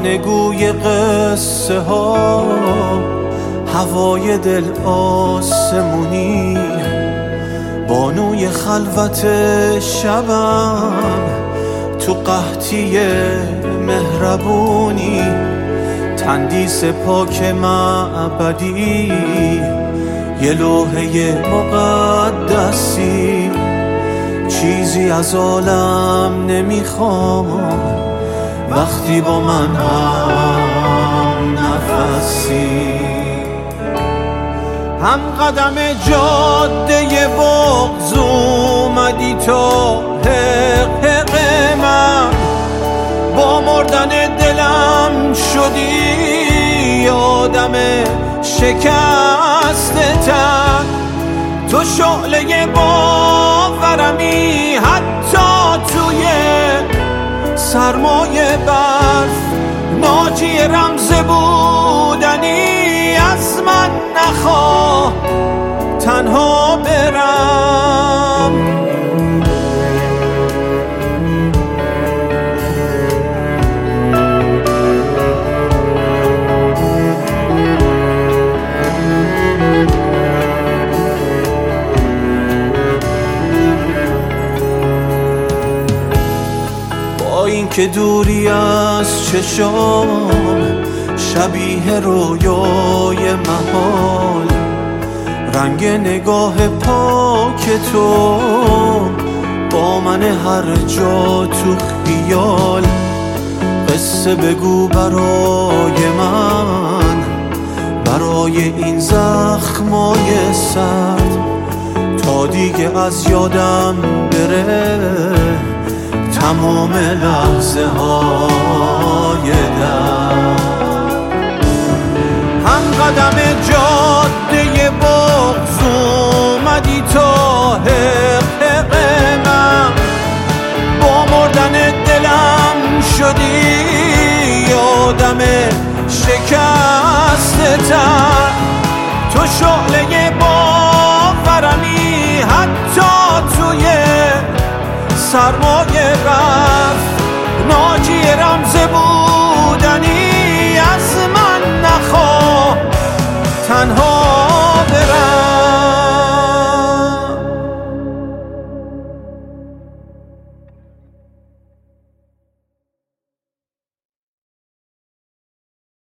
افسانه گوی قصه ها، هوای دل آسمونی، بانوی خلوت شبم، تو قحطی مهربونی، تندیس پاک معبدی، یه لوحه مقدسی. چیزی از عالم نمیخوام وقتی با من هم نفسی. هم قدم جاده بغض اومدی تا حق من، با مردن دلم شدی آدم شکسته تن. تو شعله باورمی حتی توی سرمایه برف، ناجی رمز بودنی، از من نخواه تنها برم. با این که دوری از چشام شبیه رویای محال، رنگ نگاه پاک تو با من هر جا تو خیال. قصه بگو برای من، برای این زخمای سرد، تا دیگه از یادم بره تمام لحظه های درد. هم قدم جاده بغض اومدی تا حق من، با مردن دلم شدی آدم شکسته تر. تو شعله باورمی حتی توی سرمایه برف، ناجی رمز بودنی، از من نخواه تنها